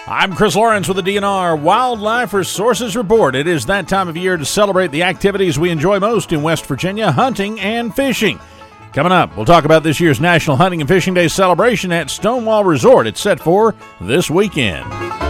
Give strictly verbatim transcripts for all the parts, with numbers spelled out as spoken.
I'm Chris Lawrence with the D N R Wildlife Resources Report. It is that time of year to celebrate the activities we enjoy most in West Virginia, hunting and fishing. Coming up, we'll talk about this year's National Hunting and Fishing Day celebration at Stonewall Resort. It's set for this weekend.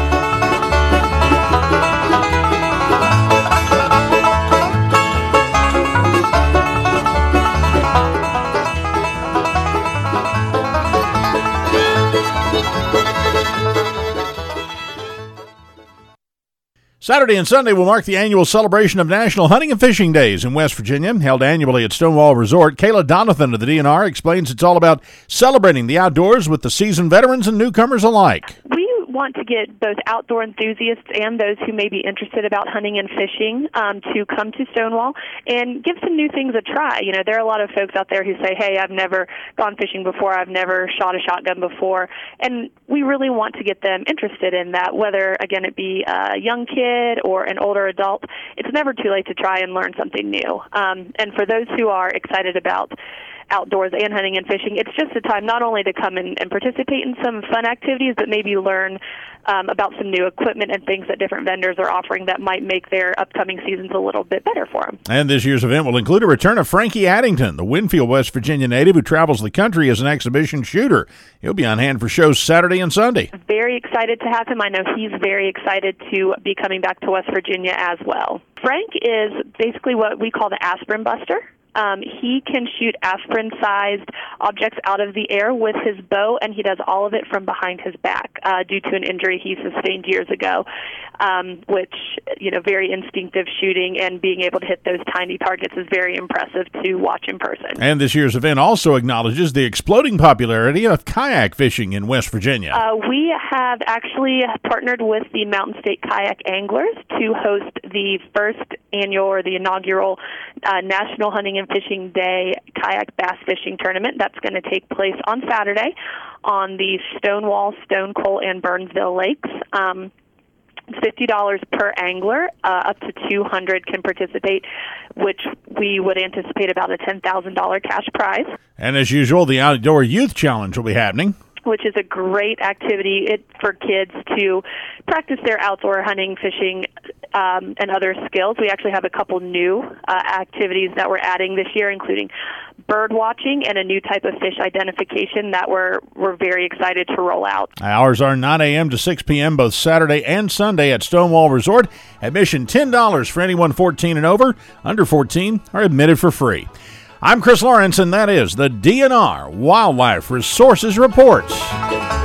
Saturday and Sunday will mark the annual celebration of National Hunting and Fishing Days in West Virginia, held annually at Stonewall Resort. Kayla Donathan of the D N R explains it's all about celebrating the outdoors with the seasoned veterans and newcomers alike. We want to get both outdoor enthusiasts and those who may be interested about hunting and fishing um, to come to Stonewall and give some new things a try. You know, there are a lot of folks out there who say, hey, I've never gone fishing before, I've never shot a shotgun before, and we really want to get them interested in that, whether, again, it be a young kid or an older adult. It's never too late to try and learn something new. Um, and for those who are excited about outdoors and hunting and fishing, it's just a time not only to come in and participate in some fun activities, but maybe learn um, about some new equipment and things that different vendors are offering that might make their upcoming seasons a little bit better for them. And this year's event will include a return of Frankie Addington, the Winfield, West Virginia native who travels the country as an exhibition shooter. He'll be on hand for shows Saturday and Sunday. Very excited to have him. I know he's very excited to be coming back to West Virginia as well. Frank is basically what we call the aspirin buster. Um, he can shoot aspirin-sized objects out of the air with his bow, and he does all of it from behind his back uh, due to an injury he sustained years ago, um, which, you know, very instinctive shooting and being able to hit those tiny targets is very impressive to watch in person. And this year's event also acknowledges the exploding popularity of kayak fishing in West Virginia. Uh, we have actually partnered with the Mountain State Kayak Anglers to host the first annual or the inaugural uh, National Hunting and Fishing Day Kayak Bass Fishing Tournament. That's going to take place on Saturday on the Stonewall, Stone Coal, and Burnsville Lakes. Um, it's fifty dollars per angler. Uh, up to two hundred can participate, which we would anticipate about a ten thousand dollars cash prize. And as usual, the Outdoor Youth Challenge will be happening, which is a great activity it, for kids to practice their outdoor hunting, fishing, um, and other skills. We actually have a couple new uh, activities that we're adding this year, including bird watching and a new type of fish identification that we're, we're very excited to roll out. Hours are nine a.m. to six p.m. both Saturday and Sunday at Stonewall Resort. Admission ten dollars for anyone fourteen and over. Under fourteen are admitted for free. I'm Chris Lawrence, and that is the D N R Wildlife Resources Report.